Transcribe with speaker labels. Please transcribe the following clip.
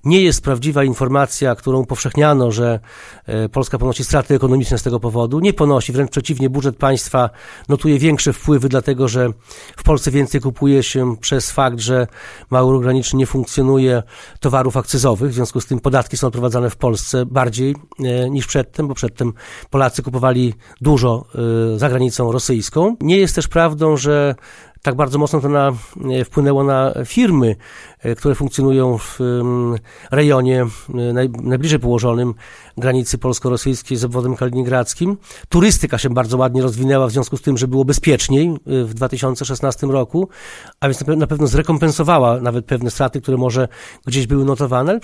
Speaker 1: nie jest prawdziwa informacja, którą upowszechniano, że Polska ponosi straty ekonomiczne z tego powodu. Nie ponosi, wręcz przeciwnie, budżet państwa notuje większe wpływy, dlatego że w Polsce więcej kupuje się przez fakt, że mały ruch graniczny nie funkcjonuje, towarów akcyzowych. W związku z tym podatki są odprowadzane w Polsce bardziej niż przedtem, bo przedtem Polacy kupowali dużo za granicą rosyjską. Nie jest też prawdą, że tak bardzo mocno to wpłynęło na firmy, które funkcjonują w rejonie najbliżej położonym granicy polsko-rosyjskiej z obwodem kaliningradzkim. Turystyka się bardzo ładnie rozwinęła w związku z tym, że było bezpieczniej w 2016 roku, a więc na pewno zrekompensowała nawet pewne straty, które może gdzieś były notowane.